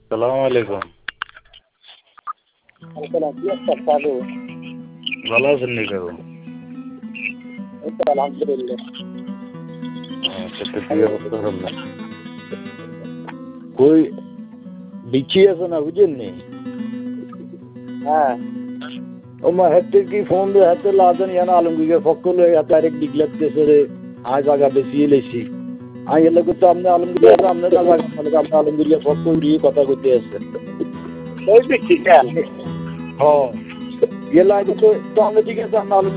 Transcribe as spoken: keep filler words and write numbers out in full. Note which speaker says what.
Speaker 1: সালাম আলাইকুম। ভালো আছেন নি কাকু?
Speaker 2: আলহামদুলিল্লাহ।
Speaker 1: আচ্ছা তো ঠিক আছে ধরুন না। কই বিচি আছে না বুঝেন নি?
Speaker 2: হ্যাঁ
Speaker 1: ও মা হেতে কি ফোন দিয়ে হাতে লাদেন ইয়ানা আলমগীরের ফকল হাতে আরেক ডিগলাত কেসে রে আজ আগা বেশি লেছি আই এলে তো আপনি আলমগীর আপনি না লাগে মানে আপনি আলমগীরের ফকল দিয়ে কথা কইতে আছে
Speaker 2: ওই বিচি কেন?
Speaker 1: হ্যাঁ এলা তো তো আমি ঠিক আছে আপনি